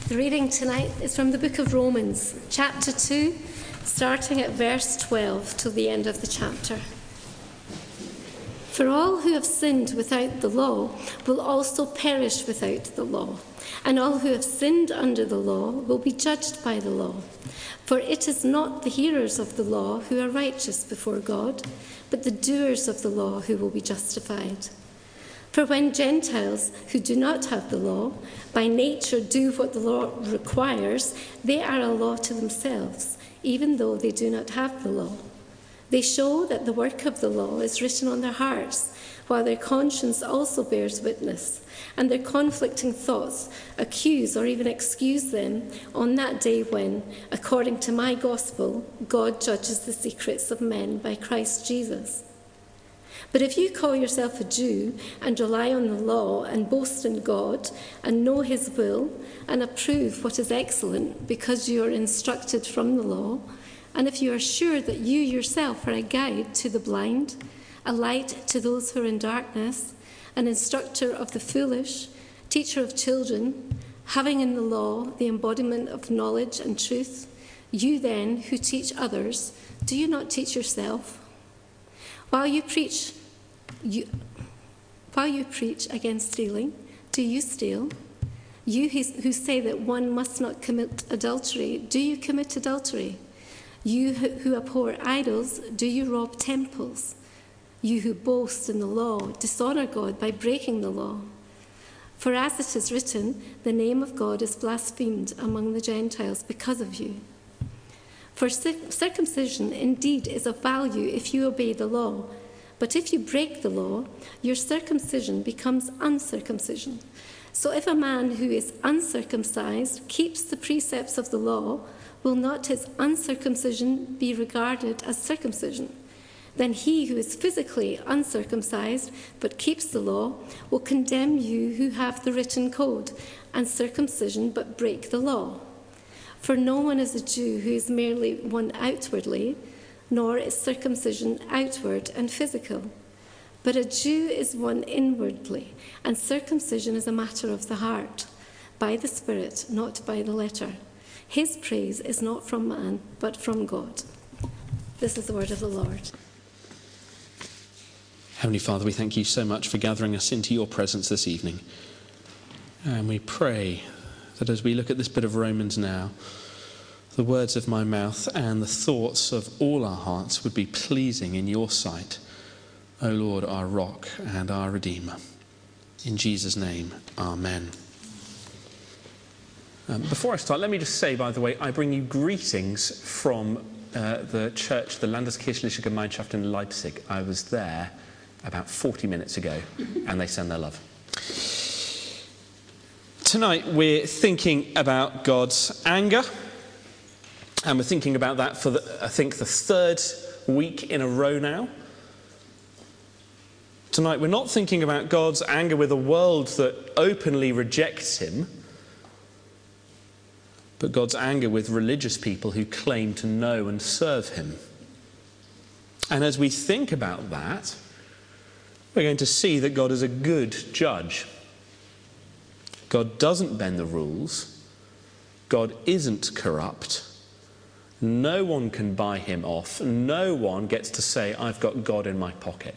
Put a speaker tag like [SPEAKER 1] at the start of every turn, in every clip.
[SPEAKER 1] The reading tonight is from the book of Romans, chapter 2, starting at verse 12 till the end of the chapter. For all who have sinned without the law will also perish without the law, and all who have sinned under the law will be judged by the law. For it is not the hearers of the law who are righteous before God, but the doers of the law who will be justified. For when Gentiles who do not have the law, by nature do what the law requires, they are a law to themselves, even though they do not have the law. They show that the work of the law is written on their hearts, while their conscience also bears witness, and their conflicting thoughts accuse or even excuse them on that day when, according to my gospel, God judges the secrets of men by Christ Jesus. But if you call yourself a Jew and rely on the law and boast in God and know his will and approve what is excellent because you are instructed from the law, and if you are sure that you yourself are a guide to the blind, a light to those who are in darkness, an instructor of the foolish, teacher of children, having in the law the embodiment of knowledge and truth, you then who teach others, do you not teach yourself? While you preach against stealing, do you steal? You who say that one must not commit adultery, do you commit adultery? You who abhor idols, do you rob temples? You who boast in the law, dishonor God by breaking the law. For as it is written, the name of God is blasphemed among the Gentiles because of you. For circumcision indeed is of value if you obey the law, but if you break the law, your circumcision becomes uncircumcision. So if a man who is uncircumcised keeps the precepts of the law, will not his uncircumcision be regarded as circumcision? Then he who is physically uncircumcised but keeps the law will condemn you who have the written code and circumcision but break the law. For no one is a Jew who is merely one outwardly, nor is circumcision outward and physical. But a Jew is one inwardly, and circumcision is a matter of the heart, by the Spirit, not by the letter. His praise is not from man, but from God. This is the word of the Lord.
[SPEAKER 2] Heavenly Father, we thank you so much for gathering us into your presence this evening. And we pray that as we look at this bit of Romans now, the words of my mouth and the thoughts of all our hearts would be pleasing in your sight, O Lord, our rock and our Redeemer. In Jesus' name, amen. Before I start, let me just say, by the way, I bring you greetings from the church, the Landeskirchliche Gemeinschaft in Leipzig. I was there about 40 minutes ago, and they send their love. Tonight we're thinking about God's anger, and we're thinking about that for, I think, the third week in a row now. Tonight we're not thinking about God's anger with a world that openly rejects him, but God's anger with religious people who claim to know and serve him. And as we think about that, we're going to see that God is a good judge. God doesn't bend the rules. God isn't corrupt. No one can buy him off. No one gets to say, I've got God in my pocket.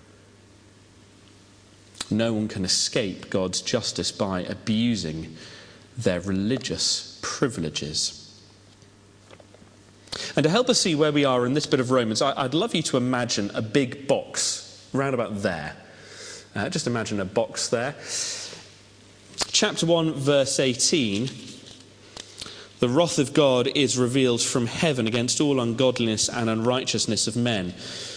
[SPEAKER 2] No one can escape God's justice by abusing their religious privileges. And to help us see where we are in this bit of Romans, I'd love you to imagine a big box round about there. Just imagine a box there. Chapter 1, verse 18. The wrath of God is revealed from heaven against all ungodliness and unrighteousness of men.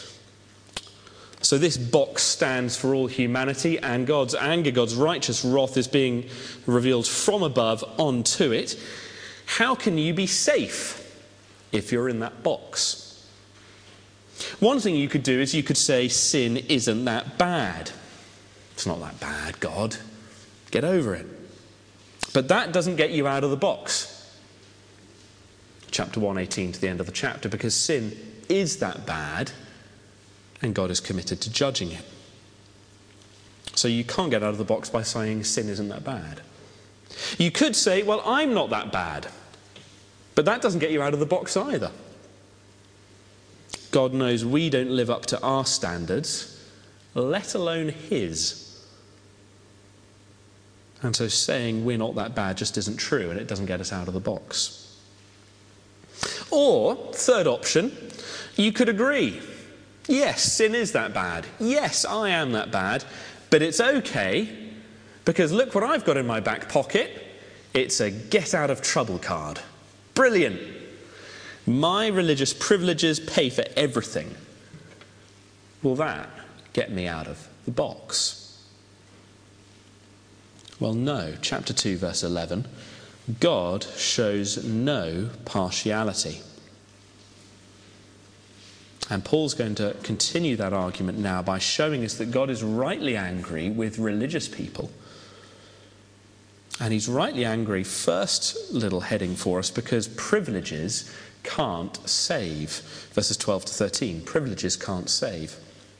[SPEAKER 2] So this box stands for all humanity, and God's anger, God's righteous wrath is being revealed from above onto it. How can you be safe if you're in that box? One thing you could do is you could say sin isn't that bad. It's not that bad, God. Get over it. But that doesn't get you out of the box. Chapter 1:18 to the end of the chapter, because sin is that bad and God is committed to judging it. So you can't get out of the box by saying sin isn't that bad. You could say, well, I'm not that bad. But that doesn't get you out of the box either. God knows we don't live up to our standards, let alone his. And so saying we're not that bad just isn't true, and it doesn't get us out of the box. Or, third option, you could agree. Yes, sin is that bad. Yes, I am that bad. But it's okay, because look what I've got in my back pocket. It's a get out of trouble card. Brilliant. My religious privileges pay for everything. Will that get me out of the box? Well, no. Chapter 2, verse 11. God shows no partiality. And Paul's going to continue that argument now by showing us that God is rightly angry with religious people. And he's rightly angry, first little heading for us, because privileges can't save. Verses 12 to 13. Privileges can't save.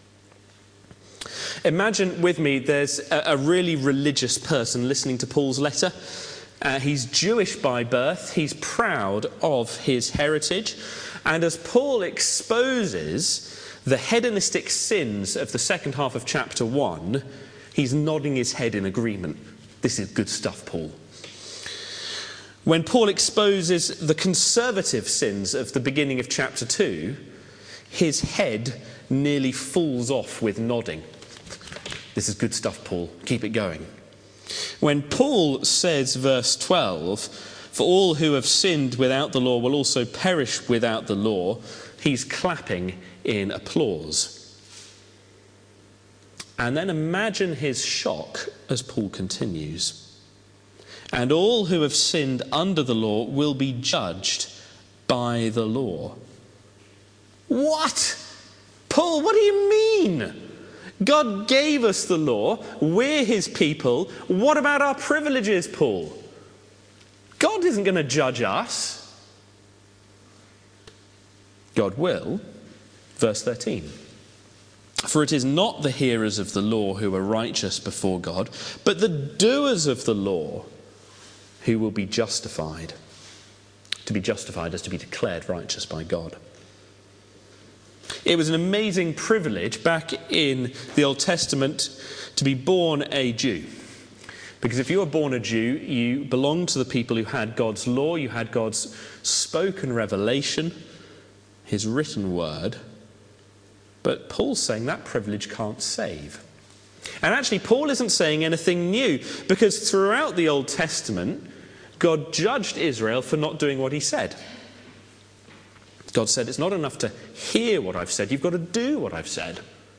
[SPEAKER 2] Imagine with me there's a really religious person listening to Paul's letter. He's Jewish by birth. He's proud of his heritage. And as Paul exposes the hedonistic sins of the second half of chapter 1, he's nodding his head in agreement. This is good stuff, Paul. When Paul exposes the conservative sins of the beginning of chapter 2, his head nearly falls off with nodding. This is good stuff, Paul. Keep it going. When Paul says, verse 12, for all who have sinned without the law will also perish without the law, he's clapping in applause. And then imagine his shock as Paul continues. And all who have sinned under the law will be judged by the law. What? Paul, what do you mean? God gave us the law. We're his people. What about our privileges, Paul? God isn't going to judge us. God will. Verse 13. For it is not the hearers of the law who are righteous before God, but the doers of the law who will be justified. To be justified is to be declared righteous by God. It was an amazing privilege back in the Old Testament to be born a Jew. Because if you were born a Jew, you belonged to the people who had God's law, you had God's spoken revelation, his written word. But Paul's saying that privilege can't save. And actually, Paul isn't saying anything new, because throughout the Old Testament, God judged Israel for not doing what he said. God said, it's not enough to hear what I've said, you've got to do what I've said.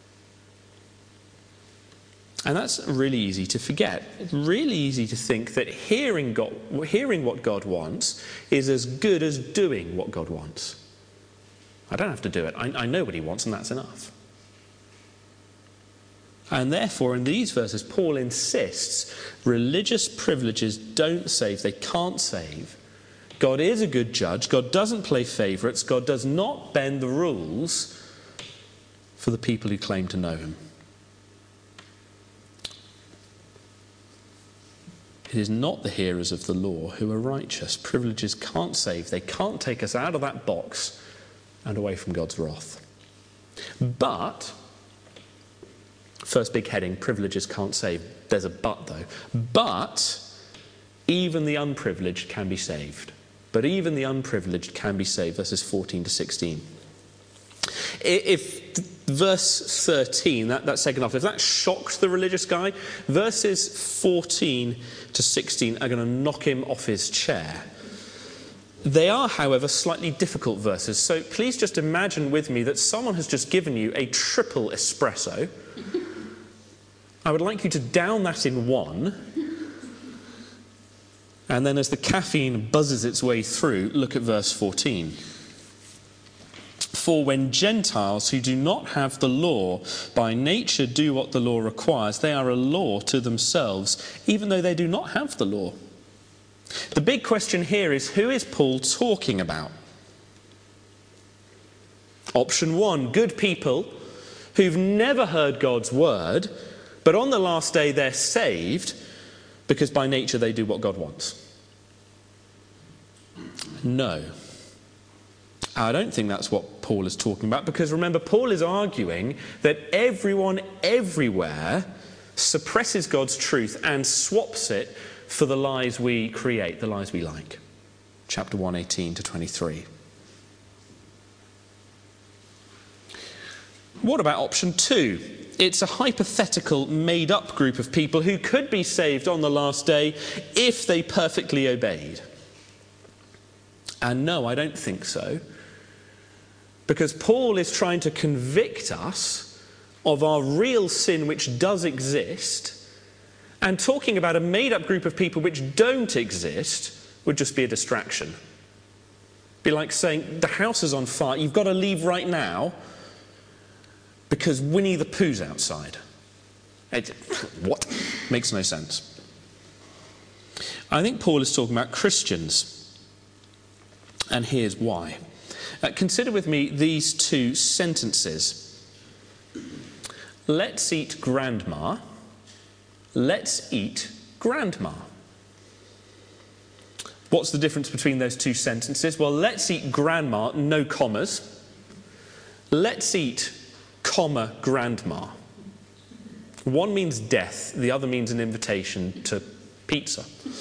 [SPEAKER 2] And that's really easy to forget. It's really easy to think that hearing what God wants is as good as doing what God wants. I don't have to do it. I know what he wants, and that's enough. And therefore, in these verses, Paul insists religious privileges don't save. They can't save. God is a good judge. God doesn't play favourites. God does not bend the rules for the people who claim to know him. It is not the hearers of the law who are righteous. Privileges can't save. They can't take us out of that box and away from God's wrath. But, first big heading, privileges can't save. There's a but though. But, even the unprivileged can be saved. But even the unprivileged can be saved. Verses 14 to 16. If verse 13, that second half, if that shocked the religious guy, verses 14 to 16 are going to knock him off his chair. They are, however, slightly difficult verses. So please just imagine with me that someone has just given you a triple espresso. I would like you to down that in one. And then as the caffeine buzzes its way through, look at verse 14. For when Gentiles who do not have the law by nature do what the law requires, they are a law to themselves, even though they do not have the law. The big question here is, who is Paul talking about? Option 1, good people who've never heard God's word, but on the last day they're saved, because by nature they do what God wants? No. I don't think that's what Paul is talking about, because remember, Paul is arguing that everyone everywhere suppresses God's truth and swaps it for the lies we create, the lies we like. Chapter 1, 18 to 23. What about option 2? It's a hypothetical, made-up group of people who could be saved on the last day if they perfectly obeyed. And no, I don't think so. Because Paul is trying to convict us of our real sin which does exist, and talking about a made-up group of people which don't exist would just be a distraction. Be like saying, the house is on fire, you've got to leave right now because Winnie the Pooh's outside. What? Makes no sense. I think Paul is talking about Christians, and here's why. Consider with me these two sentences. Let's eat grandma. Let's eat grandma. What's the difference between those two sentences? Well, let's eat grandma, no commas. Let's eat, comma, grandma. One means death, the other means an invitation to pizza.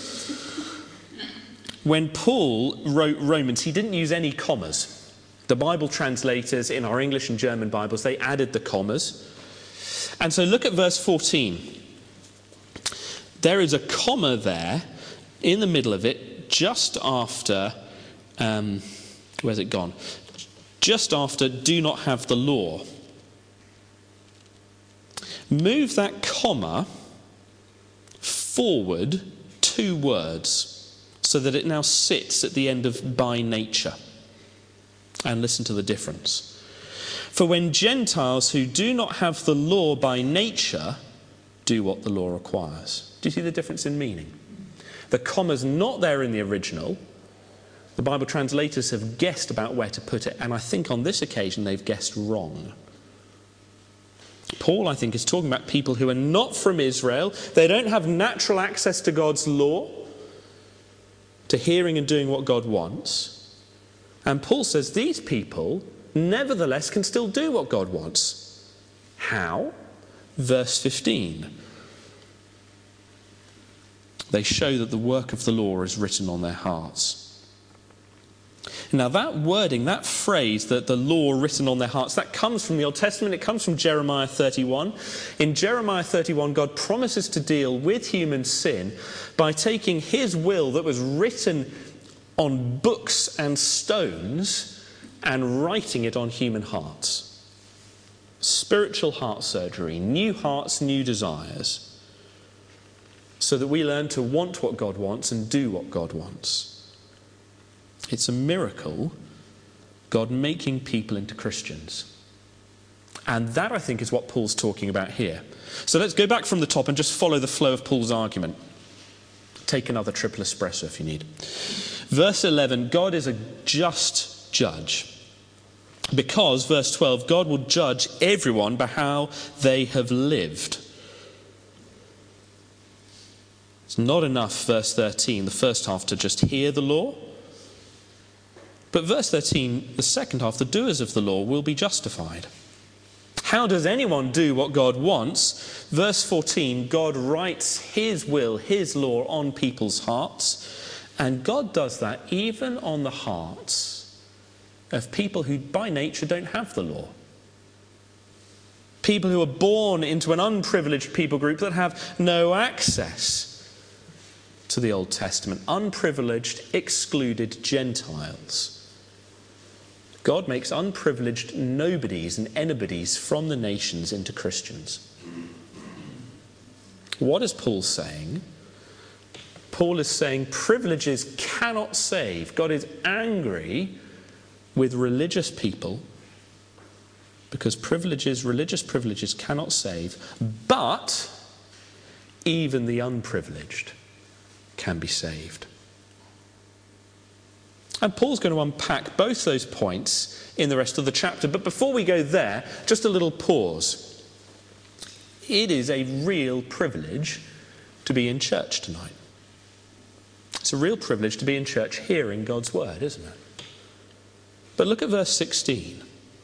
[SPEAKER 2] When Paul wrote Romans, he didn't use any commas. The Bible translators in our English and German Bibles, they added the commas. And so look at verse 14. There is a comma there in the middle of it, just after, where's it gone? Just after, do not have the law. Move that comma forward 2 words so that it now sits at the end of by nature. And listen to the difference. For when Gentiles who do not have the law by nature do what the law requires. Do you see the difference in meaning? The comma's not there in the original. The Bible translators have guessed about where to put it, and I think on this occasion they've guessed wrong. Paul, I think, is talking about people who are not from Israel. They don't have natural access to God's law, to hearing and doing what God wants. And Paul says these people, nevertheless, can still do what God wants. How? Verse 15. They show that the work of the law is written on their hearts. Now that wording, that phrase, that the law written on their hearts, that comes from the Old Testament. It comes from Jeremiah 31. In Jeremiah 31, God promises to deal with human sin by taking his will that was written on books and stones and writing it on human hearts. Spiritual heart surgery, new hearts, new desires, so that we learn to want what God wants and do what God wants. It's a miracle, God making people into Christians. And that, I think, is what Paul's talking about here. So let's go back from the top and just follow the flow of Paul's argument. Take another triple espresso if you need. Verse 11, God is a just judge. Because, verse 12, God will judge everyone by how they have lived. It's not enough, verse 13, the first half, to just hear the law. But verse 13, the second half, the doers of the law will be justified. How does anyone do what God wants? Verse 14, God writes his will, his law on people's hearts. And God does that even on the hearts of people who by nature don't have the law. People who are born into an unprivileged people group that have no access to the Old Testament. Unprivileged, excluded Gentiles. God makes unprivileged nobodies and anybody's from the nations into Christians. What is Paul saying? Paul is saying privileges cannot save. God is angry with religious people because religious privileges cannot save, but even the unprivileged can be saved. And Paul's going to unpack both those points in the rest of the chapter. But before we go there, just a little pause. It is a real privilege to be in church tonight. It's a real privilege to be in church hearing God's word, isn't it? But look at verse 16.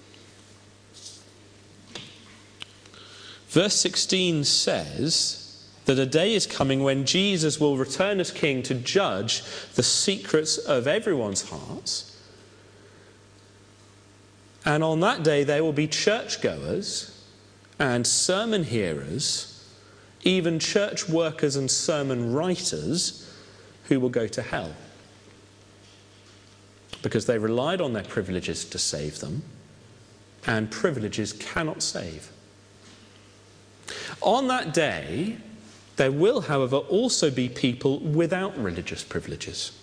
[SPEAKER 2] Verse 16 says that a day is coming when Jesus will return as king to judge the secrets of everyone's hearts. And on that day there will be churchgoers and sermon hearers, even church workers and sermon writers who will go to hell because they relied on their privileges to save them, and privileges cannot save. On that day, there will, however, also be people without religious privileges.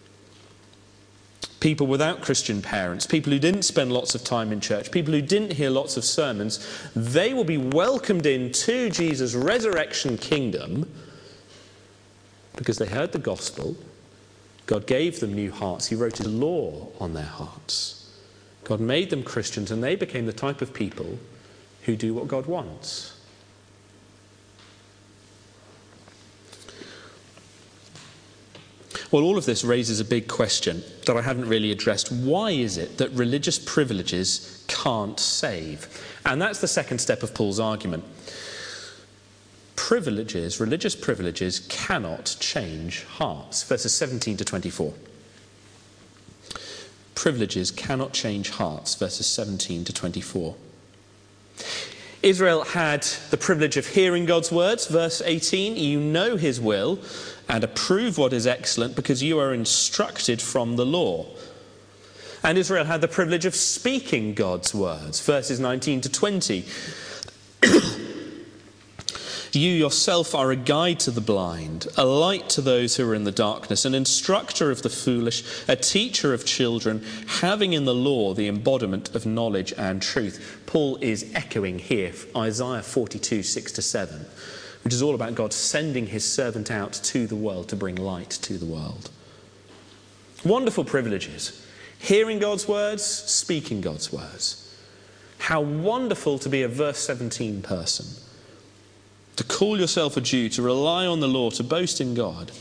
[SPEAKER 2] People without Christian parents, people who didn't spend lots of time in church, people who didn't hear lots of sermons. They will be welcomed into Jesus' resurrection kingdom because they heard the gospel. God gave them new hearts. He wrote his law on their hearts. God made them Christians, and they became the type of people who do what God wants. Well, all of this raises a big question that I haven't really addressed. Why is it that religious privileges can't save? And that's the second step of Paul's argument. Religious privileges cannot change hearts. Verses 17 to 24. Privileges cannot change hearts. Verses 17 to 24. Israel had the privilege of hearing God's words. Verse 18, you know his will and approve what is excellent because you are instructed from the law. And Israel had the privilege of speaking God's words. Verses 19 to 20. You yourself are a guide to the blind, a light to those who are in the darkness, an instructor of the foolish, a teacher of children, having in the law the embodiment of knowledge and truth. Paul is echoing here Isaiah 42, 6 to 7, which is all about God sending his servant out to the world to bring light to the world. Wonderful privileges. Hearing God's words, speaking God's words. How wonderful to be a verse 17 person. To call yourself a Jew, to rely on the law, to boast in God.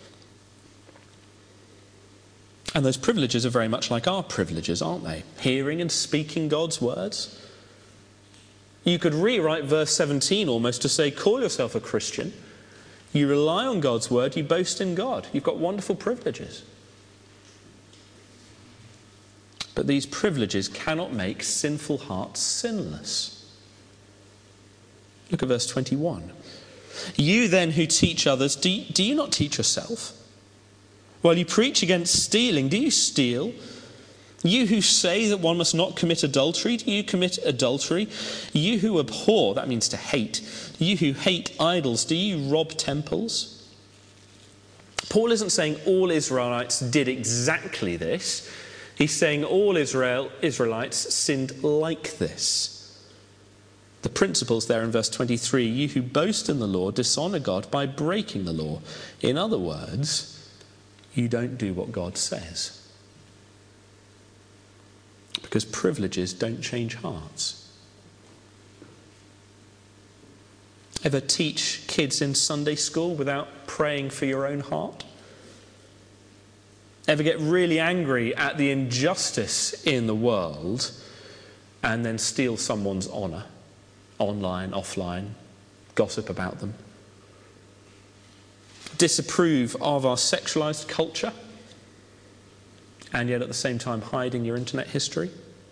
[SPEAKER 2] And those privileges are very much like our privileges, aren't they? Hearing and speaking God's words. You could rewrite verse 17 almost to say, call yourself a Christian. You rely on God's word, you boast in God. You've got wonderful privileges. But these privileges cannot make sinful hearts sinless. Look at verse 21. You then who teach others, do you not teach yourself? While you preach against stealing, do you steal? You who say that one must not commit adultery, do you commit adultery? You who abhor, that means to hate. You who hate idols, do you rob temples? Paul isn't saying all Israelites did exactly this. He's saying all Israelites sinned like this. The principles there in verse 23, you who boast in the law dishonour God by breaking the law. In other words, you don't do what God says. Because privileges don't change hearts. Ever teach kids in Sunday school without praying for your own heart? Ever get really angry at the injustice in the world and then steal someone's honour? Online, offline, gossip about them. Disapprove of our sexualised culture and yet at the same time hiding your internet history.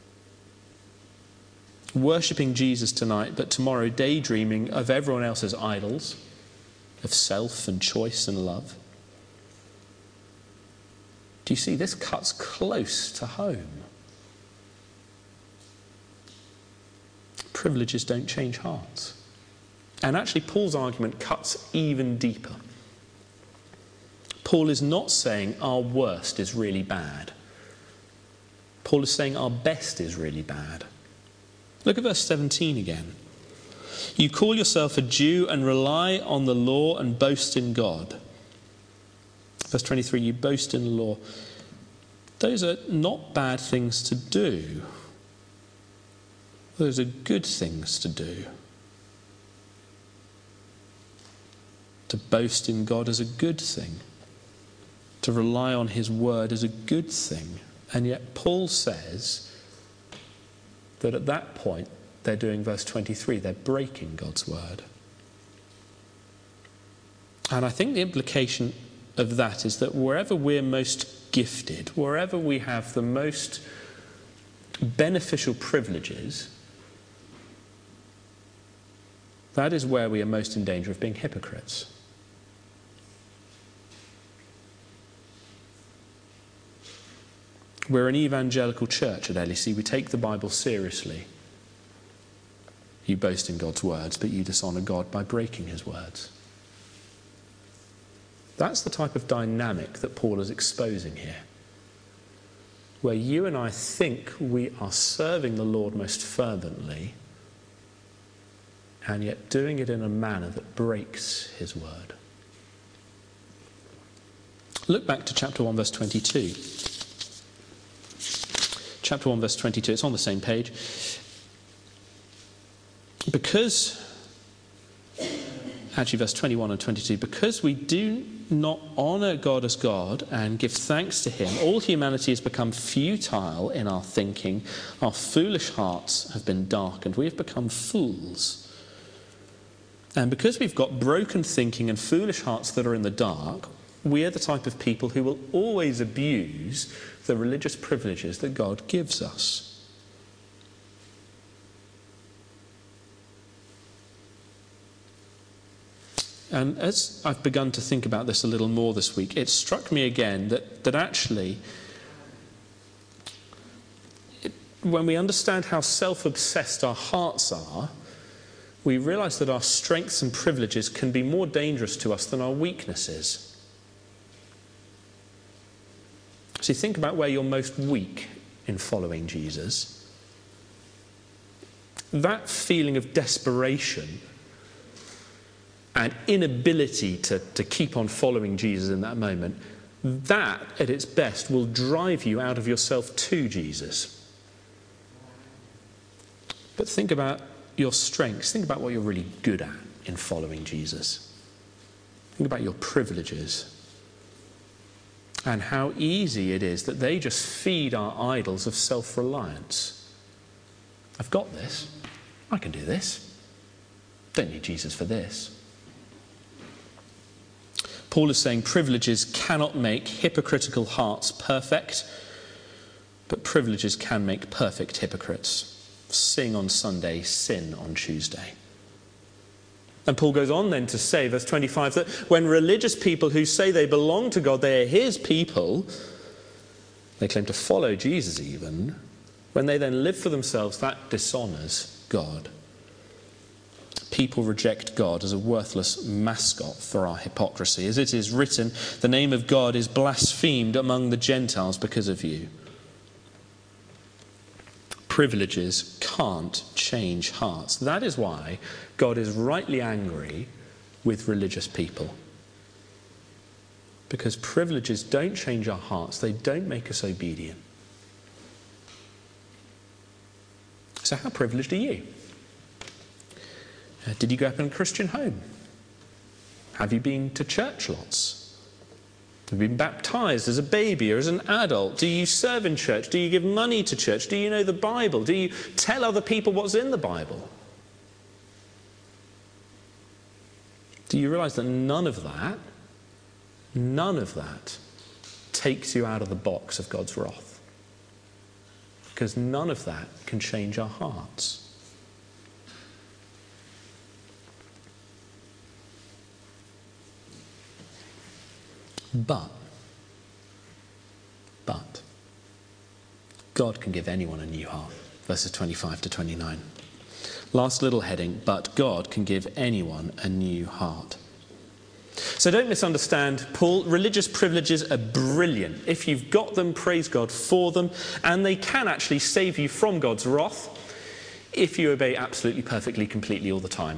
[SPEAKER 2] Worshipping Jesus tonight, but tomorrow daydreaming of everyone else's idols, of self and choice and love. Do you see, this cuts close to home. Privileges don't change hearts. And actually Paul's argument cuts even deeper. Paul is not saying our worst is really bad. Paul is saying our best is really bad. Look at verse 17 again. You call yourself a Jew and rely on the law and boast in God. Verse 23, you boast in the law. Those are not bad things to do. Those are good things to do. To boast in God is a good thing. To rely on his word is a good thing. And yet Paul says that at that point, they're doing verse 23, they're breaking God's word. And I think the implication of that is that wherever we're most gifted, wherever we have the most beneficial privileges, that is where we are most in danger of being hypocrites. We're an evangelical church at LEC. We take the Bible seriously. You boast in God's words, but you dishonour God by breaking his words. That's the type of dynamic that Paul is exposing here, where you and I think we are serving the Lord most fervently, and yet doing it in a manner that breaks his word. Look back to chapter 1, verse 22. Chapter 1, verse 22, it's on the same page. Actually verse 21 and 22, because we do not honour God as God and give thanks to him, all humanity has become futile in our thinking. Our foolish hearts have been darkened. We have become fools. And because we've got broken thinking and foolish hearts that are in the dark, we are the type of people who will always abuse the religious privileges that God gives us. And as I've begun to think about this a little more this week, it struck me again that actually, when we understand how self-obsessed our hearts are, we realise that our strengths and privileges can be more dangerous to us than our weaknesses. See, think about where you're most weak in following Jesus. That feeling of desperation and inability to keep on following Jesus in that moment, that at its best will drive you out of yourself to Jesus. But think about your strengths. Think about what you're really good at in following Jesus. Think about your privileges and how easy it is that they just feed our idols of self-reliance. I've got this. I can do this. Don't need Jesus for this. Paul is saying privileges cannot make hypocritical hearts perfect, but privileges can make perfect hypocrites. Sing on Sunday, sin on Tuesday. And Paul goes on then to say, verse 25, that when religious people who say they belong to God, they are his people, they claim to follow Jesus even, when they then live for themselves, that dishonours God. People reject God as a worthless mascot for our hypocrisy. As it is written, the name of God is blasphemed among the Gentiles because of you. Privileges can't change hearts. That is why God is rightly angry with religious people. Because privileges don't change our hearts. They don't make us obedient. So how privileged are you? Did you grow up in a Christian home? Have you been to church lots? Have you been baptised as a baby or as an adult? Do you serve in church? Do you give money to church? Do you know the Bible? Do you tell other people what's in the Bible? Do you realise that none of that takes you out of the box of God's wrath? Because none of that can change our hearts. But God can give anyone a new heart. Verses 25 to 29. Last little heading, but God can give anyone a new heart. So don't misunderstand Paul. Religious privileges are brilliant. If you've got them, praise God for them. And they can actually save you from God's wrath if you obey absolutely, perfectly, completely all the time.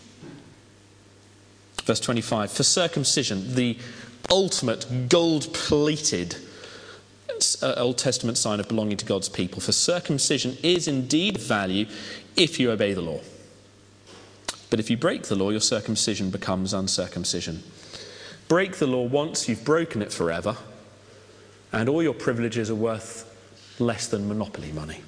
[SPEAKER 2] Verse 25, for circumcision, the ultimate gold-plated Old Testament sign of belonging to God's people. For circumcision is indeed of value if you obey the law. But if you break the law, your circumcision becomes uncircumcision. Break the law once, you've broken it forever, and all your privileges are worth less than monopoly money.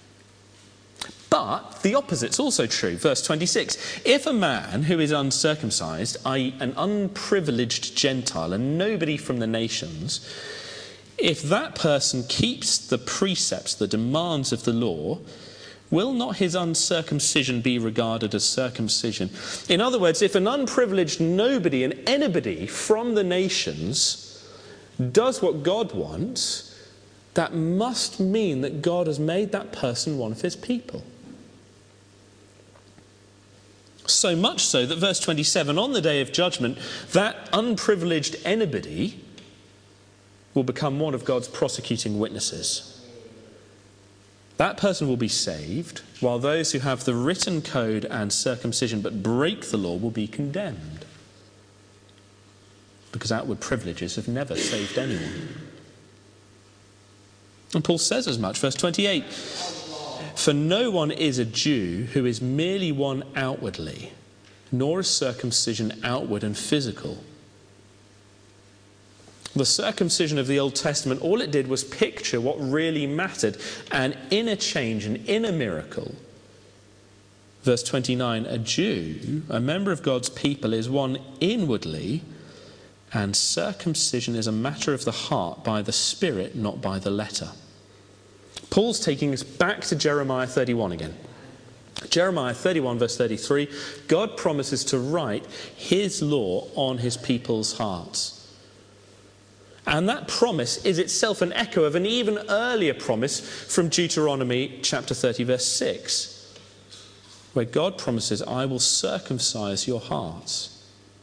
[SPEAKER 2] But the opposite's also true. Verse 26, if a man who is uncircumcised, i.e. an unprivileged Gentile, and nobody from the nations, if that person keeps the precepts, the demands of the law, will not his uncircumcision be regarded as circumcision? In other words, if an unprivileged nobody and anybody from the nations does what God wants, that must mean that God has made that person one of his people. So much so that verse 27, on the day of judgment, that unprivileged anybody will become one of God's prosecuting witnesses. That person will be saved, while those who have the written code and circumcision but break the law will be condemned. Because outward privileges have never saved anyone. And Paul says as much, verse 28, for no one is a Jew who is merely one outwardly, nor is circumcision outward and physical. The circumcision of the Old Testament, all it did was picture what really mattered, an inner change, an inner miracle. Verse 29, a Jew, a member of God's people, is one inwardly, and circumcision is a matter of the heart by the Spirit, not by the letter. Paul's taking us back to Jeremiah 31 again. Jeremiah 31 verse 33, God promises to write his law on his people's hearts. And that promise is itself an echo of an even earlier promise from Deuteronomy chapter 30 verse 6, where God promises, I will circumcise your hearts.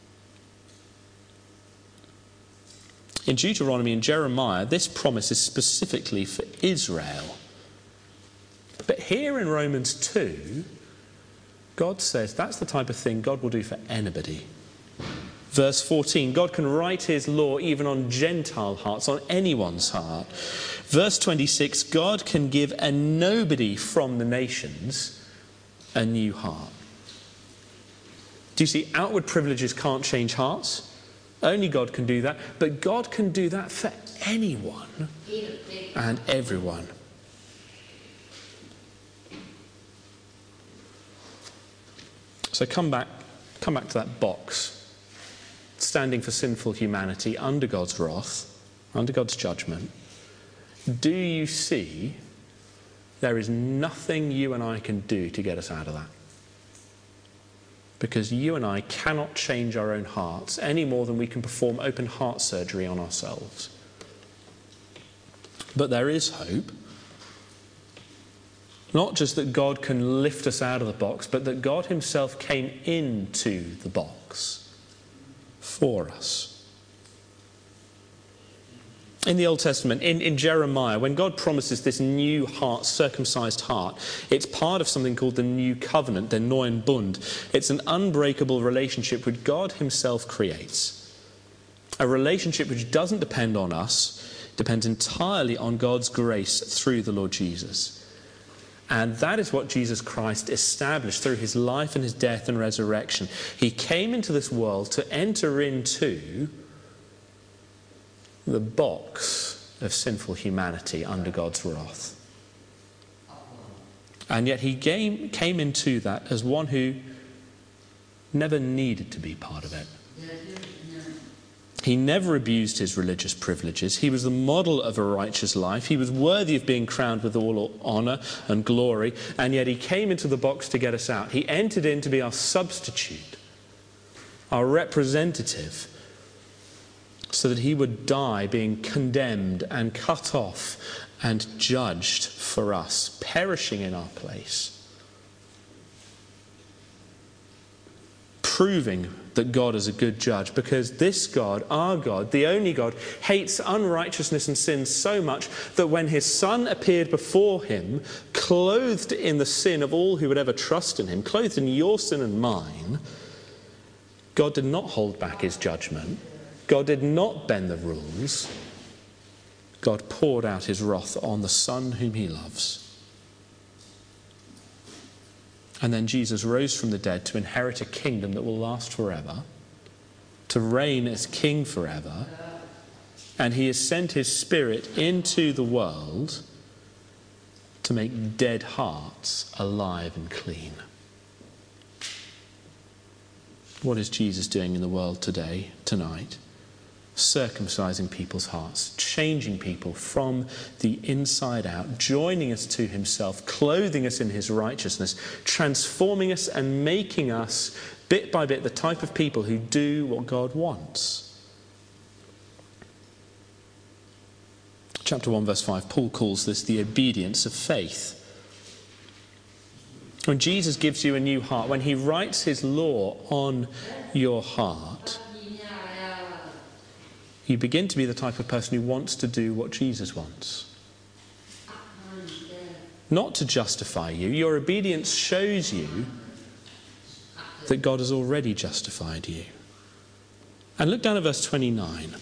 [SPEAKER 2] In Deuteronomy and Jeremiah, this promise is specifically for Israel. But here in Romans 2, God says that's the type of thing God will do for anybody. Verse 14, God can write his law even on Gentile hearts, on anyone's heart. Verse 26, God can give a nobody from the nations a new heart. Do you see, outward privileges can't change hearts. Only God can do that. But God can do that for anyone and everyone. So come back to that box. Standing for sinful humanity under God's wrath, under God's judgment. Do you see there is nothing you and I can do to get us out of that? Because you and I cannot change our own hearts any more than we can perform open heart surgery on ourselves. But there is hope. Not just that God can lift us out of the box, but that God himself came into the box for us. In the Old Testament, in Jeremiah, when God promises this new heart, circumcised heart, it's part of something called the New Covenant, the Neuen Bund. It's an unbreakable relationship which God himself creates. A relationship which doesn't depend on us, depends entirely on God's grace through the Lord Jesus. And that is what Jesus Christ established through his life and his death and resurrection. He came into this world to enter into the box of sinful humanity under God's wrath. And yet he came into that as one who never needed to be part of it. He never abused his religious privileges. He was the model of a righteous life. He was worthy of being crowned with all honour and glory. And yet he came into the box to get us out. He entered in to be our substitute, our representative, so that he would die being condemned and cut off and judged for us, perishing in our place. Proving that God is a good judge, because this God, our God, the only God, hates unrighteousness and sin so much that when his Son appeared before him, clothed in the sin of all who would ever trust in him, clothed in your sin and mine, God did not hold back his judgment. God did not bend the rules. God poured out his wrath on the Son whom he loves. And then Jesus rose from the dead to inherit a kingdom that will last forever, to reign as king forever. And he has sent his Spirit into the world to make dead hearts alive and clean. What is Jesus doing in the world today, tonight? Circumcising people's hearts, changing people from the inside out, joining us to himself, clothing us in his righteousness, transforming us and making us, bit by bit, the type of people who do what God wants. Chapter 1, verse 5, Paul calls this the obedience of faith. When Jesus gives you a new heart, when he writes his law on your heart, you begin to be the type of person who wants to do what Jesus wants. Not to justify you. Your obedience shows you that God has already justified you. And look down at verse 29.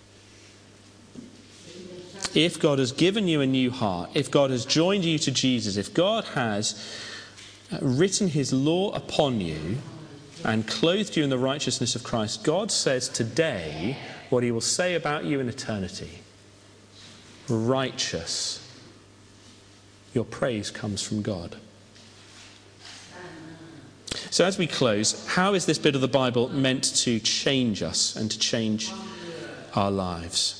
[SPEAKER 2] If God has given you a new heart, if God has joined you to Jesus, if God has written his law upon you and clothed you in the righteousness of Christ, God says today what he will say about you in eternity. Righteous. Your praise comes from God. So as we close, how is this bit of the Bible meant to change us and to change our lives?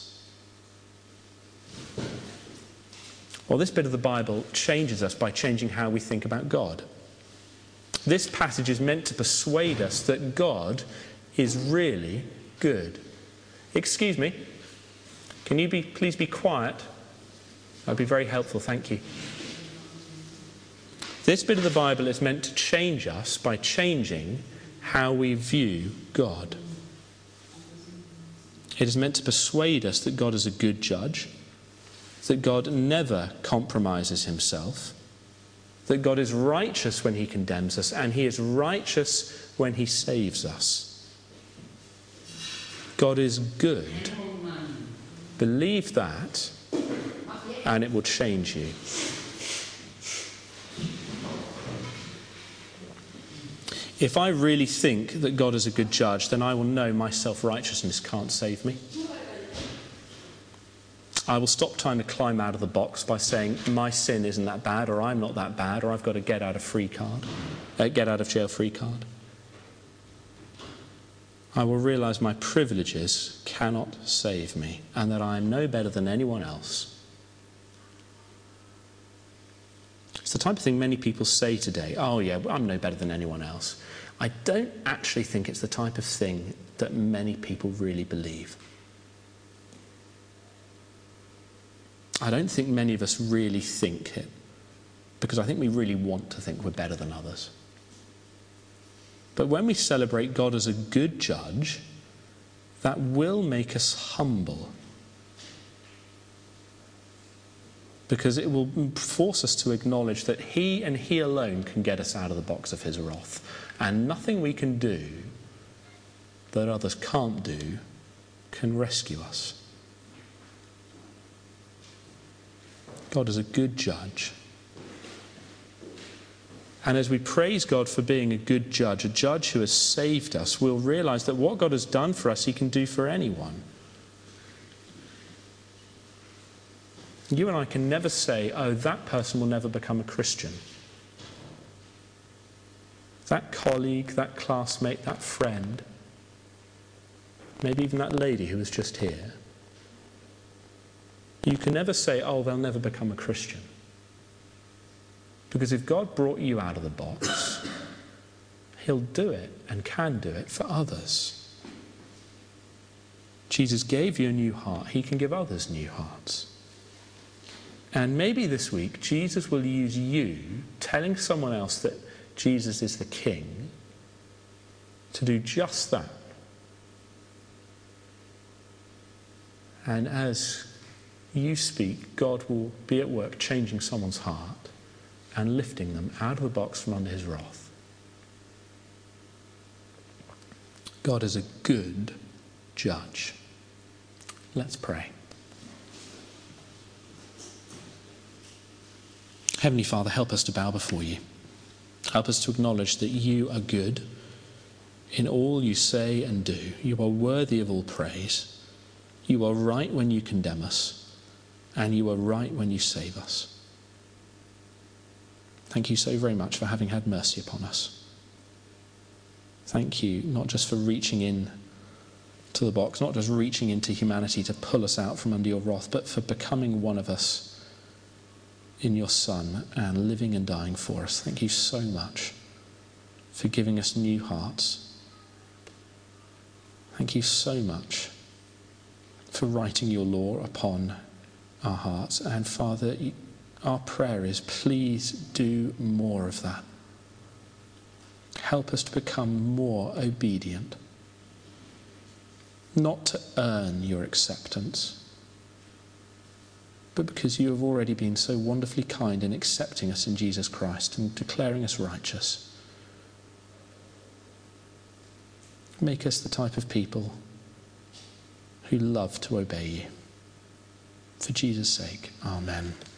[SPEAKER 2] Well, this bit of the Bible changes us by changing how we think about God. This passage is meant to persuade us that God is really good. Excuse me, can you please be quiet? That would be very helpful, thank you. This bit of the Bible is meant to change us by changing how we view God. It is meant to persuade us that God is a good judge, that God never compromises himself, that God is righteous when he condemns us, and he is righteous when he saves us. God is good. Believe that, and it will change you. If I really think that God is a good judge, then I will know my self-righteousness can't save me. I will stop trying to climb out of the box by saying my sin isn't that bad, or I'm not that bad, or I've got a get out of jail free card. I will realise my privileges cannot save me, and that I am no better than anyone else. It's the type of thing many people say today, oh yeah, I'm no better than anyone else. I don't actually think it's the type of thing that many people really believe. I don't think many of us really think it, because I think we really want to think we're better than others. But when we celebrate God as a good judge, that will make us humble, because it will force us to acknowledge that he and he alone can get us out of the box of his wrath, and nothing we can do that others can't do can rescue us. God is a good judge. And as we praise God for being a good judge, a judge who has saved us, we'll realise that what God has done for us, he can do for anyone. You and I can never say, oh, that person will never become a Christian. That colleague, that classmate, that friend, maybe even that lady who was just here. You can never say, oh, they'll never become a Christian. Because if God brought you out of the box, he'll do it and can do it for others. Jesus gave you a new heart. He can give others new hearts. And maybe this week, Jesus will use you telling someone else that Jesus is the King to do just that. And as you speak, God will be at work changing someone's heart and lifting them out of the box from under his wrath. God is a good judge. Let's pray. Heavenly Father, help us to bow before you. Help us to acknowledge that you are good in all you say and do. You are worthy of all praise. You are right when you condemn us, and you are right when you save us. Thank you so very much for having had mercy upon us. Thank you, not just for reaching in to the box, not just reaching into humanity to pull us out from under your wrath, but for becoming one of us in your Son and living and dying for us. Thank you so much for giving us new hearts. Thank you so much for writing your law upon our hearts. And Father, our prayer is, please do more of that. Help us to become more obedient, not to earn your acceptance, but because you have already been so wonderfully kind in accepting us in Jesus Christ and declaring us righteous. Make us the type of people who love to obey you. For Jesus' sake, amen.